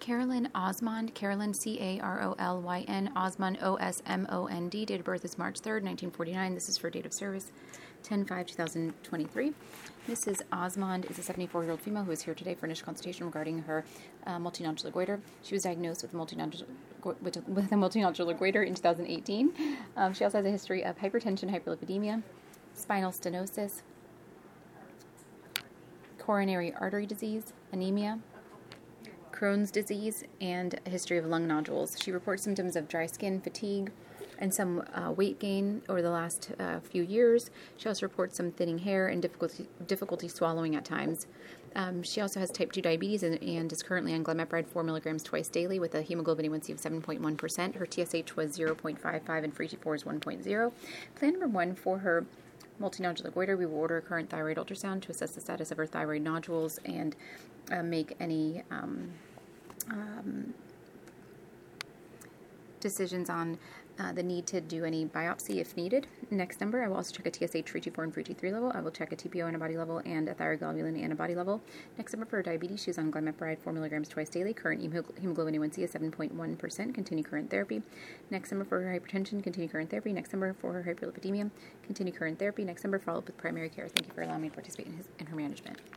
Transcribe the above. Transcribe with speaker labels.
Speaker 1: Carolyn Osmond, Carolyn Carolyn, Osmond Osmond. Date of birth is March 3rd, 1949. This is for date of service 10/5/2023. Mrs. Osmond is a 74-year-old female who is here today for initial consultation regarding her multinodular goiter. She was diagnosed with a multinodular goiter in 2018. She also has a history of hypertension, hyperlipidemia, spinal stenosis, coronary artery disease, anemia, Crohn's disease, and a history of lung nodules. She reports symptoms of dry skin, fatigue, and some weight gain over the last few years. She also reports some thinning hair and difficulty swallowing at times. She also has type 2 diabetes and is currently on glimepiride 4 milligrams twice daily with a hemoglobin A1C of 7.1%. Her TSH was 0.55 and free T4 is 1.0. Plan number 1 for her multinodular goiter, we will order a current thyroid ultrasound to assess the status of her thyroid nodules and make any decisions on the need to do any biopsy if needed. Next number, I will also check a TSH, free T4, and free T3 level. I will check a TPO antibody level and a thyroglobulin antibody level. Next number, for her diabetes, she's on glimepiride 4 milligrams twice daily. Current hemoglobin A1C is 7.1%. Continue current therapy. Next number, for her hypertension, continue current therapy. Next number, for her hyperlipidemia, continue current therapy. Next number, follow up with primary care. Thank you for allowing me to participate in her management.